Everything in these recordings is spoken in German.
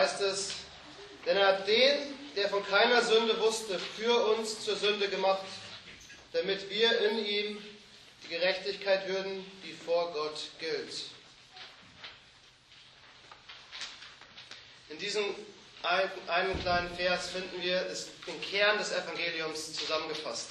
heißt es, denn er hat den, der von keiner Sünde wusste, für uns zur Sünde gemacht, damit wir in ihm die Gerechtigkeit würden, die vor Gott gilt. In diesem einen kleinen Vers finden wir den Kern des Evangeliums zusammengefasst.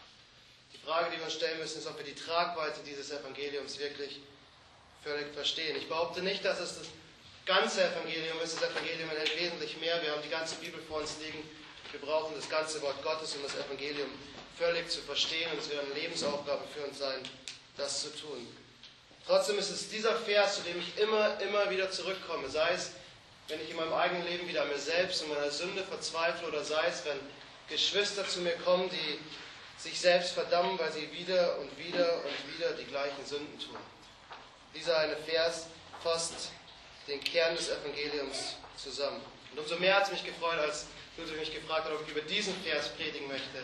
Die Frage, die wir uns stellen müssen, ist, ob wir die Tragweite dieses Evangeliums wirklich völlig verstehen. Ich behaupte nicht, dass es das ganze Evangelium ist. Das Evangelium enthält wesentlich mehr. Wir haben die ganze Bibel vor uns liegen. Wir brauchen das ganze Wort Gottes, um das Evangelium völlig zu verstehen. Und es wird eine Lebensaufgabe für uns sein, das zu tun. Trotzdem ist es dieser Vers, zu dem ich immer wieder zurückkomme. Sei es, wenn ich in meinem eigenen Leben wieder an mir selbst und meiner Sünde verzweifle, oder sei es, wenn Geschwister zu mir kommen, die sich selbst verdammen, weil sie wieder und wieder die gleichen Sünden tun. Dieser eine Vers fasst den Kern des Evangeliums zusammen. Und umso mehr hat es mich gefreut, als Ludwig mich gefragt hat, ob ich über diesen Vers predigen möchte.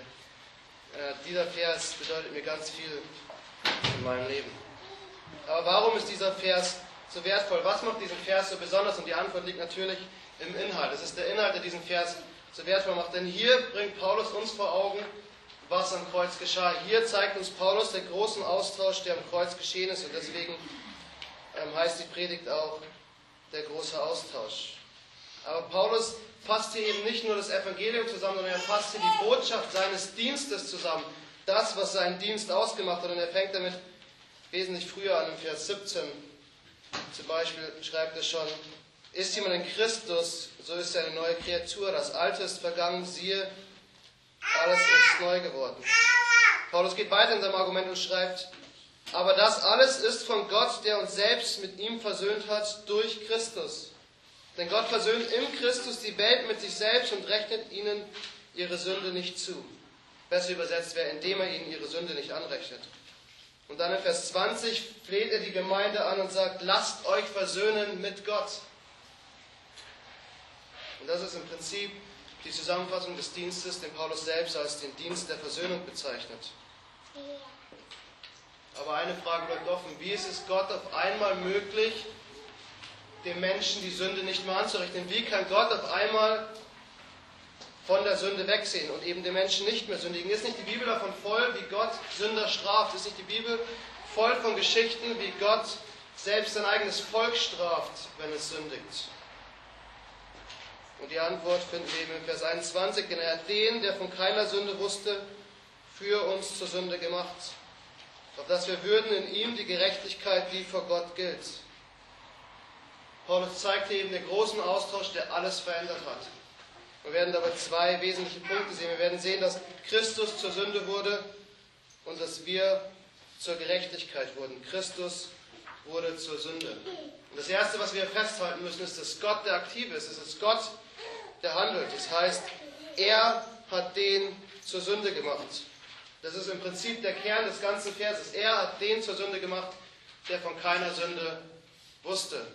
Dieser Vers bedeutet mir ganz viel in meinem Leben. Aber warum ist dieser Vers so wertvoll? Was macht diesen Vers so besonders? Und die Antwort liegt natürlich im Inhalt. Es ist der Inhalt, der diesen Vers so wertvoll macht. Denn hier bringt Paulus uns vor Augen, was am Kreuz geschah. Hier zeigt uns Paulus den großen Austausch, der am Kreuz geschehen ist. Und deswegen heißt die Predigt auch der große Austausch. Aber Paulus fasst hier eben nicht nur das Evangelium zusammen, sondern er fasst hier die Botschaft seines Dienstes zusammen. Das, was seinen Dienst ausgemacht hat. Und er fängt damit wesentlich früher an, im Vers 17. Zum Beispiel schreibt er schon, ist jemand in Christus, so ist er eine neue Kreatur. Das Alte ist vergangen, siehe, alles ist neu geworden. Paulus geht weiter in seinem Argument und schreibt, aber das alles ist von Gott, der uns selbst mit ihm versöhnt hat durch Christus. Denn Gott versöhnt in Christus die Welt mit sich selbst und rechnet ihnen ihre Sünde nicht zu. Besser übersetzt wäre, indem er ihnen ihre Sünde nicht anrechnet. Und dann in Vers 20 fleht er die Gemeinde an und sagt, lasst euch versöhnen mit Gott. Und das ist im Prinzip die Zusammenfassung des Dienstes, den Paulus selbst als den Dienst der Versöhnung bezeichnet. Aber eine Frage bleibt offen. Wie ist es Gott auf einmal möglich, dem Menschen die Sünde nicht mehr anzurechnen? Wie kann Gott auf einmal von der Sünde wegsehen und eben den Menschen nicht mehr sündigen? Ist nicht die Bibel davon voll, wie Gott Sünder straft? Ist nicht die Bibel voll von Geschichten, wie Gott selbst sein eigenes Volk straft, wenn es sündigt? Und die Antwort finden wir eben in Vers 21, denn er hat den, der von keiner Sünde wusste, für uns zur Sünde gemacht, auf dass wir würden in ihm die Gerechtigkeit, die vor Gott gilt. Paulus zeigt hier eben den großen Austausch, der alles verändert hat. Wir werden dabei zwei wesentliche Punkte sehen. Wir werden sehen, dass Christus zur Sünde wurde und dass wir zur Gerechtigkeit wurden. Christus wurde zur Sünde. Und das Erste, was wir festhalten müssen, ist, dass Gott der Aktive ist. Es ist Gott, der handelt. Das heißt, er hat den zur Sünde gemacht. Das ist im Prinzip der Kern des ganzen Verses. Er hat den zur Sünde gemacht, der von keiner Sünde wusste.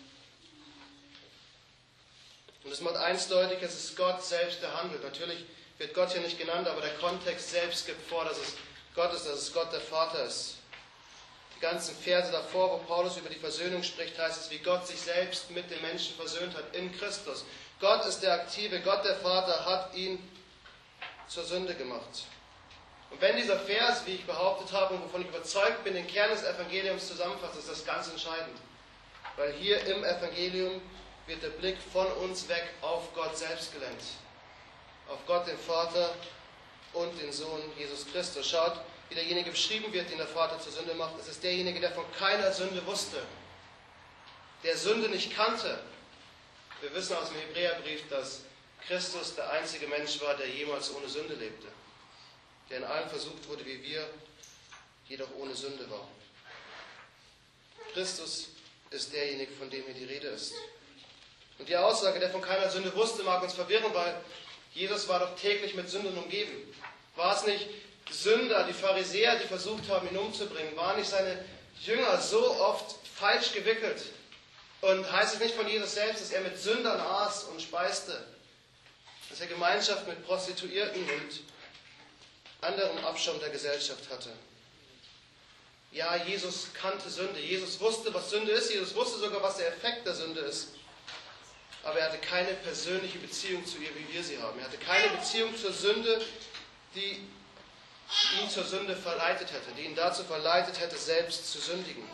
Und es macht eins deutlich, es ist Gott selbst, der handelt. Natürlich wird Gott hier nicht genannt, aber der Kontext selbst gibt vor, dass es Gott ist, dass es Gott der Vater ist. Die ganzen Verse davor, wo Paulus über die Versöhnung spricht, heißt es, wie Gott sich selbst mit den Menschen versöhnt hat in Christus. Gott ist der Aktive, Gott der Vater hat ihn zur Sünde gemacht. Und wenn dieser Vers, wie ich behauptet habe und wovon ich überzeugt bin, den Kern des Evangeliums zusammenfasst, ist das ganz entscheidend. Weil hier im Evangelium wird der Blick von uns weg auf Gott selbst gelenkt. Auf Gott, den Vater und den Sohn Jesus Christus. Schaut, wie derjenige beschrieben wird, den der Vater zur Sünde macht. Es ist derjenige, der von keiner Sünde wusste. Der Sünde nicht kannte. Wir wissen aus dem Hebräerbrief, dass Christus der einzige Mensch war, der jemals ohne Sünde lebte. Der in allem versucht wurde wie wir, jedoch ohne Sünde war. Christus ist derjenige, von dem hier die Rede ist. Und die Aussage, der von keiner Sünde wusste, mag uns verwirren, weil Jesus war doch täglich mit Sünden umgeben. War es nicht Sünder, die Pharisäer, die versucht haben, ihn umzubringen? Waren nicht seine Jünger so oft falsch gewickelt? Und heißt es nicht von Jesus selbst, dass er mit Sündern aß und speiste? Dass er Gemeinschaft mit Prostituierten und anderen Abschaum der Gesellschaft hatte? Ja, Jesus kannte Sünde. Jesus wusste, was Sünde ist. Jesus wusste sogar, was der Effekt der Sünde ist. aber er hatte keine persönliche Beziehung zu ihr, wie wir sie haben. Er hatte keine Beziehung zur Sünde, die ihn zur Sünde verleitet hätte, die ihn dazu verleitet hätte, selbst zu sündigen.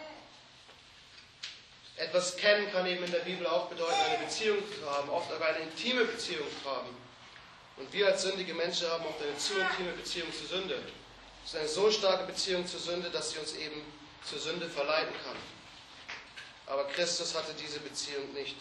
Etwas kennen kann eben in der Bibel auch bedeuten, eine Beziehung zu haben, oft aber eine intime Beziehung zu haben. Und wir als sündige Menschen haben oft eine zu intime Beziehung zur Sünde. Es ist eine so starke Beziehung zur Sünde, dass sie uns eben zur Sünde verleiten kann. Aber Christus hatte diese Beziehung nicht.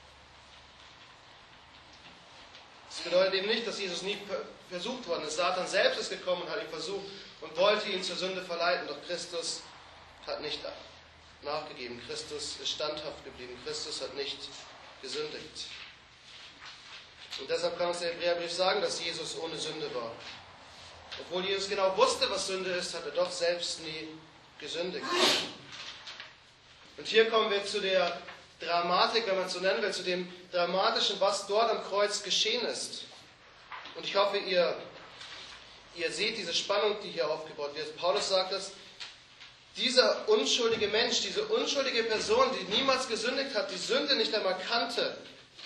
Das bedeutet eben nicht, dass Jesus nie versucht worden ist. Satan selbst ist gekommen und hat ihn versucht und wollte ihn zur Sünde verleiten. Doch Christus hat nicht nachgegeben. Christus ist standhaft geblieben. Christus hat nicht gesündigt. Und deshalb kann uns der Hebräerbrief sagen, dass Jesus ohne Sünde war. Obwohl Jesus genau wusste, was Sünde ist, hat er doch selbst nie gesündigt. Und hier kommen wir zu der Dramatik, wenn man es so nennen will, zu dem Dramatischen, was dort am Kreuz geschehen ist. Und ich hoffe, ihr seht diese Spannung, die hier aufgebaut wird. Paulus sagt es, dieser unschuldige Mensch, diese unschuldige Person, die niemals gesündigt hat, die Sünde nicht einmal kannte,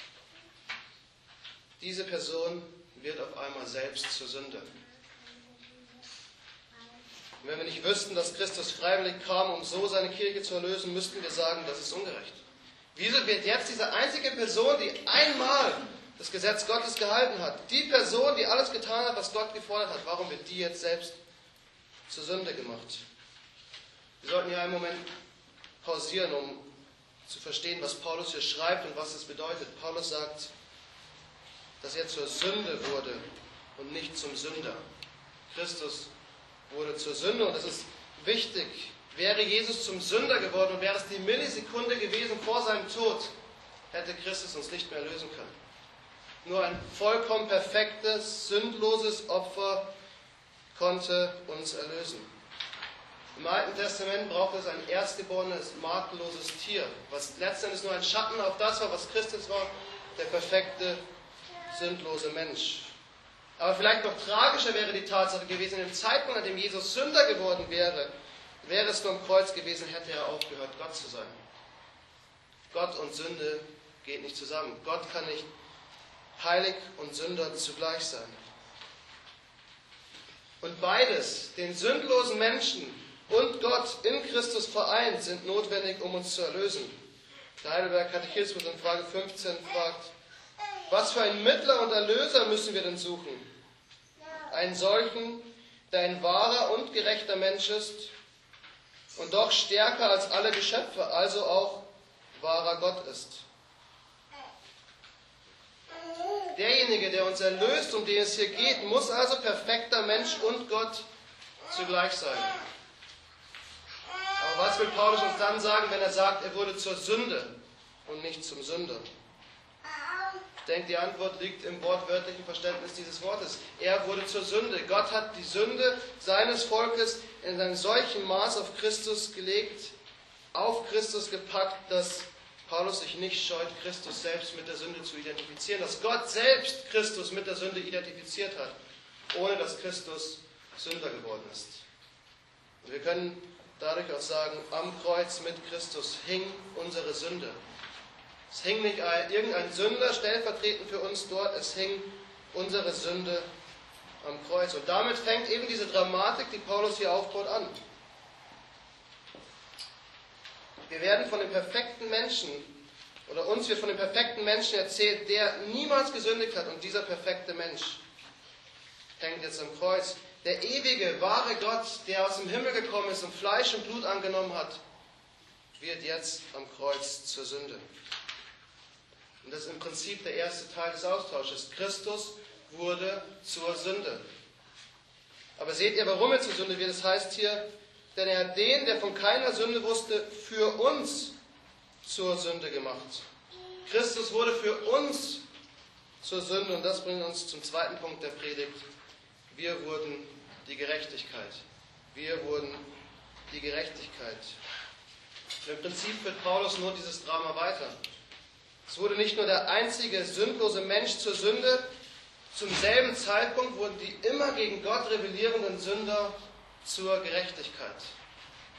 diese Person wird auf einmal selbst zur Sünde. Und wenn wir nicht wüssten, dass Christus freiwillig kam, um so seine Kirche zu erlösen, müssten wir sagen, das ist ungerecht. Wieso wird jetzt diese einzige Person, die einmal das Gesetz Gottes gehalten hat, die Person, die alles getan hat, was Gott gefordert hat, warum wird die jetzt selbst zur Sünde gemacht? Wir sollten hier einen Moment pausieren, um zu verstehen, was Paulus hier schreibt und was es bedeutet. Paulus sagt, dass er zur Sünde wurde und nicht zum Sünder. Christus wurde zur Sünde und das ist wichtig. Wäre Jesus zum Sünder geworden und wäre es die Millisekunde gewesen vor seinem Tod, hätte Christus uns nicht mehr erlösen können. Nur ein vollkommen perfektes, sündloses Opfer konnte uns erlösen. Im Alten Testament brauchte es ein erstgeborenes, makelloses Tier, was letztendlich nur ein Schatten auf das war, was Christus war, der perfekte, sündlose Mensch. Aber vielleicht noch tragischer wäre die Tatsache gewesen, in dem Zeitpunkt, an dem Jesus Sünder geworden wäre, wäre es nur am Kreuz gewesen, hätte er aufgehört, Gott zu sein. Gott und Sünde geht nicht zusammen. Gott kann nicht heilig und Sünder zugleich sein. Und beides, den sündlosen Menschen und Gott in Christus vereint, sind notwendig, um uns zu erlösen. Der Heidelberger Katechismus in Frage 15 fragt, was für einen Mittler und Erlöser müssen wir denn suchen? Einen solchen, der ein wahrer und gerechter Mensch ist und doch stärker als alle Geschöpfe, also auch wahrer Gott ist. Derjenige, der uns erlöst, um den es hier geht, muss also perfekter Mensch und Gott zugleich sein. Aber was will Paulus uns dann sagen, wenn er sagt, er wurde zur Sünde und nicht zum Sünder? Ich denke, die Antwort liegt im wortwörtlichen Verständnis dieses Wortes. Er wurde zur Sünde. Gott hat die Sünde seines Volkes in einem solchen Maß auf Christus gelegt, auf Christus gepackt, dass Paulus sich nicht scheut, Christus selbst mit der Sünde zu identifizieren, dass Gott selbst Christus mit der Sünde identifiziert hat, ohne dass Christus Sünder geworden ist. Und wir können dadurch auch sagen, am Kreuz mit Christus hing unsere Sünde. Es hing nicht irgendein Sünder stellvertretend für uns dort, es hing unsere Sünde am Kreuz. Und damit fängt eben diese Dramatik, die Paulus hier aufbaut, an. Wir werden von dem perfekten Menschen, oder uns wird von dem perfekten Menschen erzählt, der niemals gesündigt hat. Und dieser perfekte Mensch hängt jetzt am Kreuz. Der ewige, wahre Gott, der aus dem Himmel gekommen ist und Fleisch und Blut angenommen hat, wird jetzt am Kreuz zur Sünde. Und das ist im Prinzip der erste Teil des Austausches. Christus wurde zur Sünde. Aber seht ihr, warum er zur Sünde wird? Es heißt hier, denn er hat den, der von keiner Sünde wusste, für uns zur Sünde gemacht. Christus wurde für uns zur Sünde und das bringt uns zum zweiten Punkt der Predigt. Wir wurden die Gerechtigkeit. Wir wurden die Gerechtigkeit. Und im Prinzip führt Paulus nur dieses Drama weiter. Es wurde nicht nur der einzige sündlose Mensch zur Sünde, zum selben Zeitpunkt wurden die immer gegen Gott rebellierenden Sünder zur Gerechtigkeit.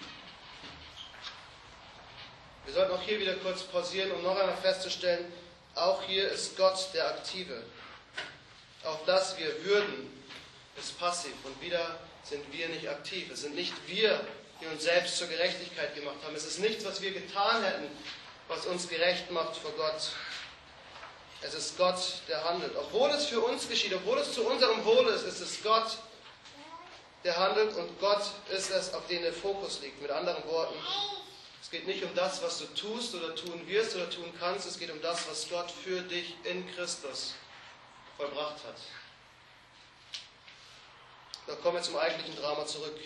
Wir sollten auch hier wieder kurz pausieren, um noch einmal festzustellen, Auch hier ist Gott der Aktive. Auch das wir würden, ist passiv. Und wieder sind wir nicht aktiv. Es sind nicht wir, die uns selbst zur Gerechtigkeit gemacht haben. Es ist nichts, was wir getan hätten, was uns gerecht macht vor Gott. Es ist Gott, der handelt. Obwohl es für uns geschieht, obwohl es zu unserem Wohle ist, ist es Gott, der handelt, und Gott ist es, auf den der Fokus liegt. Mit anderen Worten, es geht nicht um das, was du tust oder tun wirst oder tun kannst, es geht um das, was Gott für dich in Christus vollbracht hat. Da kommen wir zum eigentlichen Drama zurück.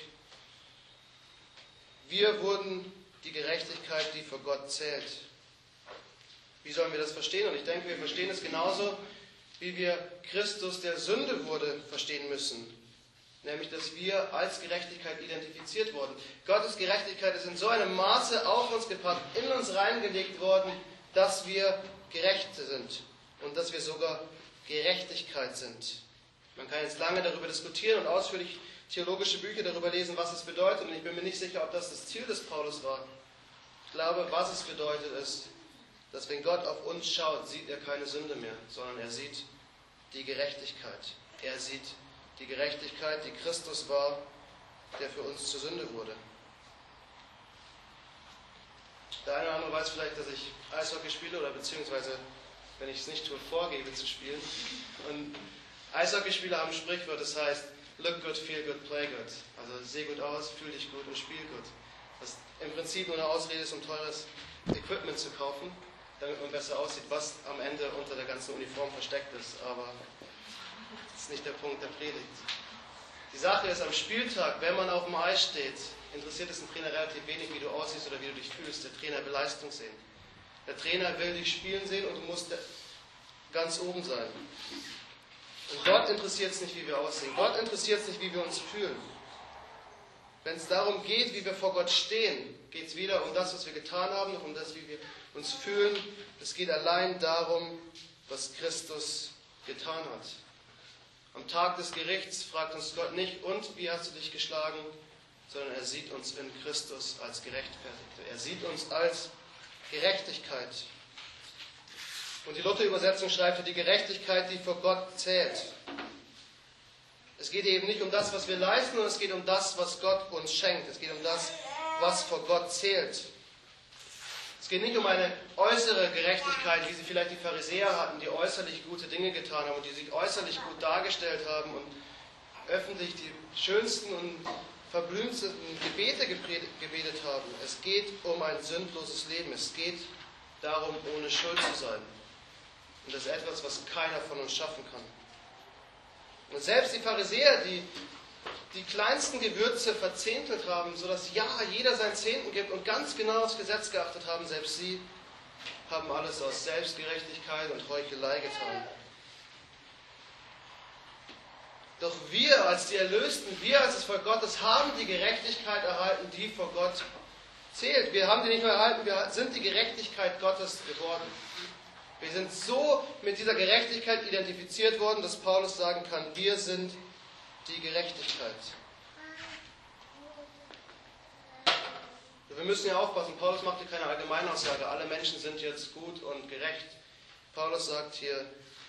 Wir wurden die Gerechtigkeit, die vor Gott zählt. Wie sollen wir das verstehen? Und ich denke, wir verstehen es genauso, wie wir Christus, der Sünde wurde, verstehen müssen. Nämlich, dass wir als Gerechtigkeit identifiziert wurden. Gottes Gerechtigkeit ist in so einem Maße auf uns gepackt, in uns reingelegt worden, dass wir gerecht sind und dass wir sogar Gerechtigkeit sind. Man kann jetzt lange darüber diskutieren und ausführlich theologische Bücher darüber lesen, was es bedeutet. Und ich bin mir nicht sicher, ob das das Ziel des Paulus war. Ich glaube, was es bedeutet ist, dass wenn Gott auf uns schaut, sieht er keine Sünde mehr, sondern er sieht die Gerechtigkeit. Er sieht die Gerechtigkeit, die Christus war, der für uns zur Sünde wurde. Der eine oder andere weiß vielleicht, dass ich Eishockey spiele oder beziehungsweise, wenn ich es nicht tue, vorgebe zu spielen. Und Eishockeyspieler haben ein Sprichwort, das heißt, look good, feel good, play good. Also seh gut aus, fühl dich gut und spiel gut. Was im Prinzip nur eine Ausrede ist, um teures Equipment zu kaufen, damit man besser aussieht, was am Ende unter der ganzen Uniform versteckt ist. Aber das ist nicht der Punkt der Predigt. Die Sache ist, am Spieltag, wenn man auf dem Eis steht, interessiert es den Trainer relativ wenig, wie du aussiehst oder wie du dich fühlst. Der Trainer will Leistung sehen. Der Trainer will dich spielen sehen und du musst ganz oben sein. Und Gott interessiert es nicht, wie wir aussehen. Gott interessiert es nicht, wie wir uns fühlen. Wenn es darum geht, wie wir vor Gott stehen, geht es weder um das, was wir getan haben, noch um das, wie wir uns fühlen. Es geht allein darum, was Christus getan hat. Am Tag des Gerichts fragt uns Gott nicht, und wie hast du dich geschlagen, sondern er sieht uns in Christus als Gerechtfertigte. Er sieht uns als Gerechtigkeit. Und die Luther-Übersetzung schreibt hier, die Gerechtigkeit, die vor Gott zählt. Es geht eben nicht um das, was wir leisten, sondern es geht um das, was Gott uns schenkt. Es geht um das, was vor Gott zählt. Es geht nicht um eine äußere Gerechtigkeit, wie sie vielleicht die Pharisäer hatten, die äußerlich gute Dinge getan haben und die sich äußerlich gut dargestellt haben und öffentlich die schönsten und verblümtesten Gebete gebetet haben. Es geht um ein sündloses Leben. Es geht darum, ohne Schuld zu sein. Und das ist etwas, was keiner von uns schaffen kann. Und selbst die Pharisäer, die die kleinsten Gewürze verzehntelt haben, sodass ja jeder seinen Zehnten gibt und ganz genau aufs Gesetz geachtet haben, selbst sie haben alles aus Selbstgerechtigkeit und Heuchelei getan. Doch wir als die Erlösten, wir als das Volk Gottes, haben die Gerechtigkeit erhalten, die vor Gott zählt. Wir haben die nicht nur erhalten, wir sind die Gerechtigkeit Gottes geworden. Wir sind so mit dieser Gerechtigkeit identifiziert worden, dass Paulus sagen kann, wir sind die Gerechtigkeit. Wir müssen ja aufpassen, Paulus macht hier keine Allgemeinaussage, alle Menschen sind jetzt gut und gerecht. Paulus sagt hier,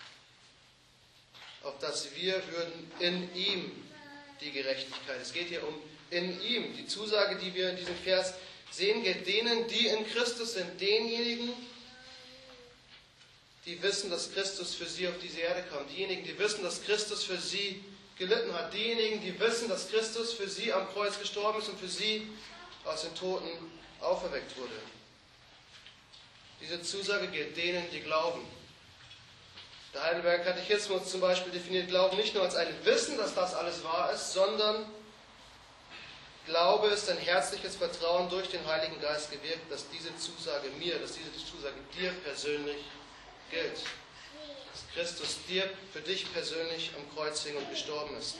auf dass wir würden in ihm die Gerechtigkeit. Es geht hier um in ihm. Die Zusage, die wir in diesem Vers sehen, gilt denen, die in Christus sind, denjenigen, die wissen, dass Christus für sie auf diese Erde kam. Diejenigen, die wissen, dass Christus für sie gelitten hat. Diejenigen, die wissen, dass Christus für sie am Kreuz gestorben ist und für sie aus den Toten auferweckt wurde. Diese Zusage gilt denen, die glauben. Der Heidelberger Katechismus zum Beispiel definiert Glauben nicht nur als ein Wissen, dass das alles wahr ist, sondern Glaube ist ein herzliches Vertrauen durch den Heiligen Geist gewirkt, dass diese Zusage mir, dass diese Zusage dir persönlich gilt. Dass Christus dir, für dich persönlich am Kreuz hing und gestorben ist.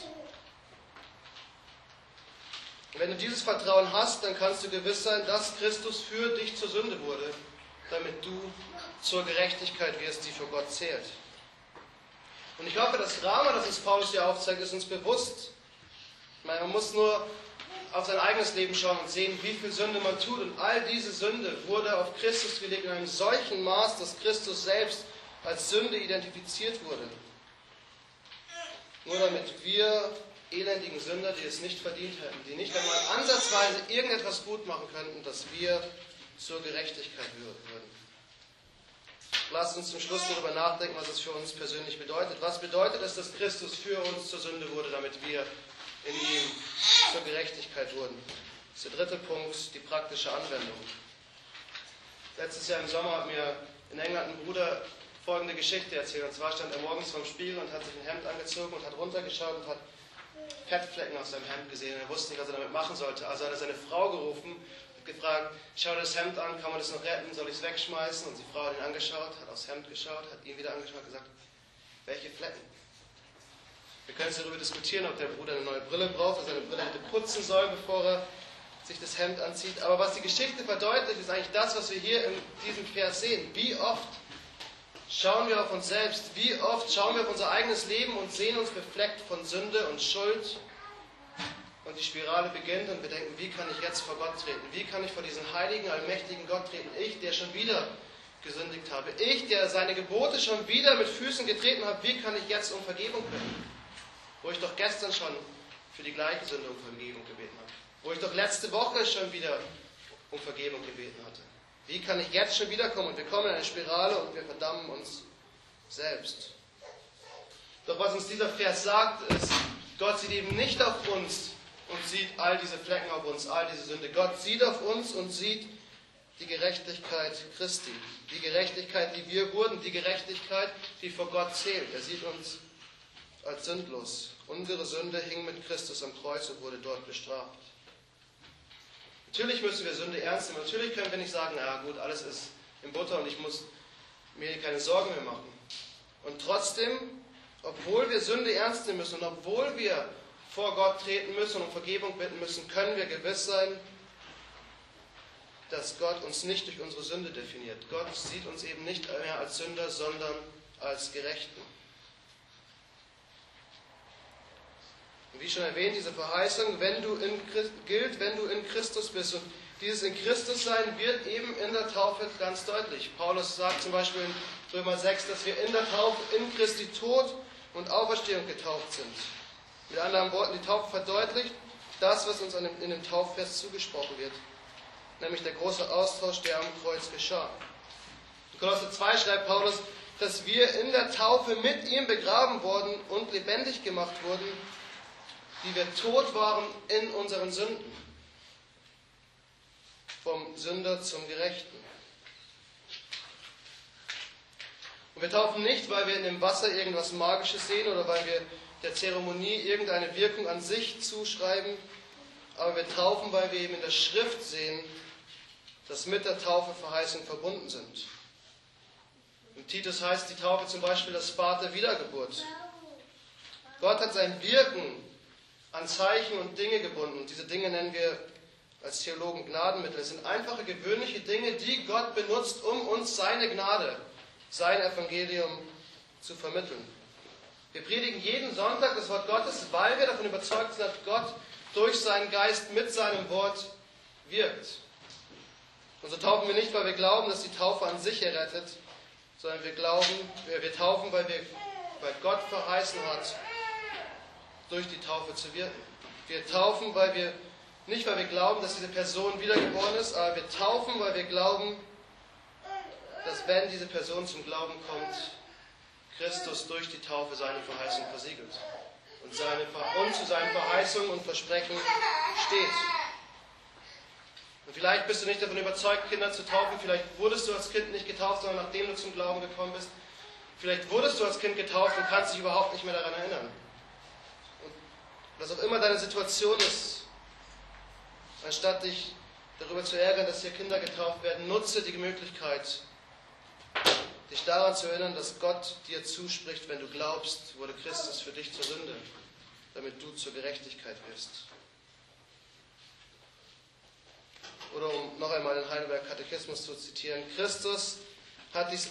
Und wenn du dieses Vertrauen hast, dann kannst du gewiss sein, dass Christus für dich zur Sünde wurde, damit du zur Gerechtigkeit wirst, die für Gott zählt. Und ich hoffe, das Drama, das uns Paulus hier aufzeigt, ist uns bewusst. Ich meine, man muss nur auf sein eigenes Leben schauen und sehen, wie viel Sünde man tut. Und all diese Sünde wurde auf Christus gelegt in einem solchen Maß, dass Christus selbst als Sünde identifiziert wurde. Nur damit wir elendigen Sünder, die es nicht verdient hätten, die nicht einmal ansatzweise irgendetwas gut machen könnten, dass wir zur Gerechtigkeit würden. Lasst uns zum Schluss darüber nachdenken, was es für uns persönlich bedeutet. Was bedeutet es, dass Christus für uns zur Sünde wurde, damit wir in ihm zur Gerechtigkeit wurden? Das ist der dritte Punkt, die praktische Anwendung. Letztes Jahr im Sommer hat mir in England ein Bruder folgende Geschichte erzählt. Und zwar stand er morgens vorm Spiegel und hat sich ein Hemd angezogen und hat runtergeschaut und hat Fettflecken auf seinem Hemd gesehen. Er wusste nicht, was er damit machen sollte. Also hat er seine Frau gerufen und gefragt, schau dir das Hemd an, kann man das noch retten, soll ich es wegschmeißen? Und die Frau hat ihn angeschaut, hat aufs Hemd geschaut, hat ihn wieder angeschaut und gesagt, welche Flecken? Wir können jetzt darüber diskutieren, ob der Bruder eine neue Brille braucht, dass er seine Brille hätte putzen sollen, bevor er sich das Hemd anzieht. Aber was die Geschichte verdeutlicht, ist eigentlich das, was wir hier in diesem Vers sehen. Wie oft schauen wir auf uns selbst, wie oft schauen wir auf unser eigenes Leben und sehen uns befleckt von Sünde und Schuld. Und die Spirale beginnt und wir denken, wie kann ich jetzt vor Gott treten? Wie kann ich vor diesen heiligen, allmächtigen Gott treten? Ich, der schon wieder gesündigt habe. Ich, der seine Gebote schon wieder mit Füßen getreten habe. Wie kann ich jetzt um Vergebung bitten? Wo ich doch gestern schon für die gleiche Sünde um Vergebung gebeten habe. Wo ich doch letzte Woche schon wieder um Vergebung gebeten hatte. Wie kann ich jetzt schon wiederkommen? Und wir kommen in eine Spirale und wir verdammen uns selbst. Doch was uns dieser Vers sagt, ist, Gott sieht eben nicht auf uns und sieht all diese Flecken auf uns, all diese Sünde. Gott sieht auf uns und sieht die Gerechtigkeit Christi. Die Gerechtigkeit, die wir wurden, die Gerechtigkeit, die vor Gott zählt. Er sieht uns als sündlos. Unsere Sünde hing mit Christus am Kreuz und wurde dort bestraft. Natürlich müssen wir Sünde ernst nehmen. Natürlich können wir nicht sagen, na gut, alles ist in Butter und ich muss mir keine Sorgen mehr machen. Und trotzdem, obwohl wir Sünde ernst nehmen müssen und obwohl wir vor Gott treten müssen und um Vergebung bitten müssen, können wir gewiss sein, dass Gott uns nicht durch unsere Sünde definiert. Gott sieht uns eben nicht mehr als Sünder, sondern als Gerechten. Und wie schon erwähnt, diese Verheißung, gilt, wenn du in Christus bist. Und dieses in Christus sein wird eben in der Taufe ganz deutlich. Paulus sagt zum Beispiel in Römer 6, dass wir in der Taufe in Christi Tod und Auferstehung getauft sind. Mit anderen Worten, die Taufe verdeutlicht das, was uns in dem Tauffest zugesprochen wird. Nämlich der große Austausch, der am Kreuz geschah. In Kolosser 2 schreibt Paulus, dass wir in der Taufe mit ihm begraben worden und lebendig gemacht wurden, die wir tot waren in unseren Sünden. Vom Sünder zum Gerechten. Und wir taufen nicht, weil wir in dem Wasser irgendwas Magisches sehen oder weil wir der Zeremonie irgendeine Wirkung an sich zuschreiben, aber wir taufen, weil wir eben in der Schrift sehen, dass mit der Taufe Verheißungen verbunden sind. In Titus heißt die Taufe zum Beispiel das Bad der Wiedergeburt. Gott hat sein Wirken an Zeichen und Dinge gebunden. Und diese Dinge nennen wir als Theologen Gnadenmittel. Es sind einfache, gewöhnliche Dinge, die Gott benutzt, um uns seine Gnade, sein Evangelium zu vermitteln. Wir predigen jeden Sonntag das Wort Gottes, weil wir davon überzeugt sind, dass Gott durch seinen Geist mit seinem Wort wirkt. Und so taufen wir nicht, weil wir glauben, dass die Taufe an sich errettet, sondern wir taufen, weil Gott verheißen hat, durch die Taufe zu wirken. Wir taufen, nicht weil wir glauben, dass diese Person wiedergeboren ist, aber wir taufen, weil wir glauben, dass wenn diese Person zum Glauben kommt, Christus durch die Taufe seine Verheißung versiegelt und zu seinen Verheißungen und Versprechen steht. Und vielleicht bist du nicht davon überzeugt, Kinder zu taufen. Vielleicht wurdest du als Kind nicht getauft, sondern nachdem du zum Glauben gekommen bist. Vielleicht wurdest du als Kind getauft und kannst dich überhaupt nicht mehr daran erinnern. Und was auch immer deine Situation ist, anstatt dich darüber zu ärgern, dass hier Kinder getauft werden, nutze die Möglichkeit, dich daran zu erinnern, dass Gott dir zuspricht, wenn du glaubst, wurde Christus für dich zur Sünde, damit du zur Gerechtigkeit wirst. Oder um noch einmal den Heidelberger Katechismus zu zitieren, Christus hat dies